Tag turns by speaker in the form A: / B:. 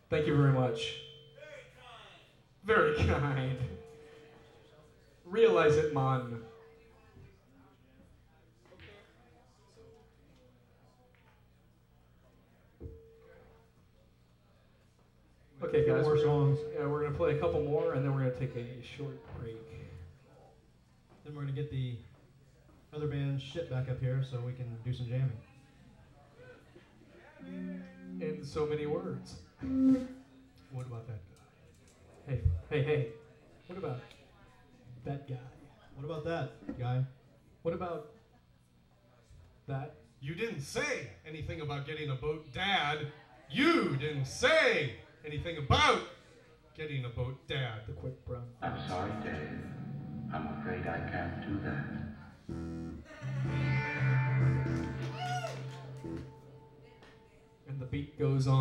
A: Thank you very much. Very kind. Realize it, man. Okay, guys.
B: More songs.
A: Yeah, we're gonna play a couple more, and then we're gonna take a short break.
B: Then we're gonna get the other band's shit back up here so we can do some jamming.
A: In so many words.
B: What about that guy?
A: Hey. What about that guy?
B: What about that guy?
A: What about that?
C: You didn't say anything about getting a boat, Dad. You didn't say anything about getting a boat, Dad.
A: The quick brown.
D: I'm sorry, Dave. I'm afraid I can't do that.
A: And the beat goes on.